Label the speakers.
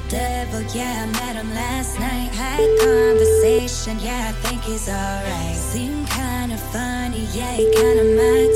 Speaker 1: devil, yeah, I met him last night. Had conversation, yeah, I think he's alright. Seemed kinda funny, yeah, he kinda mine.